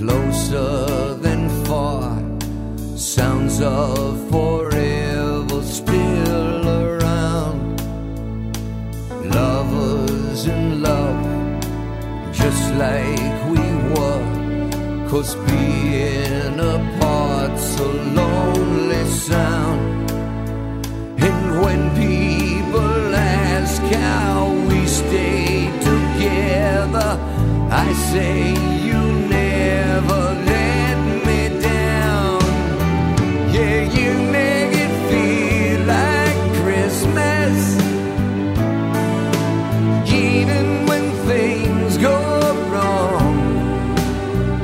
closer than far, sounds of forever still around. Lovers in love, just like we were, 'cause being apart's a lonely sound. And when people ask how we stay together, I say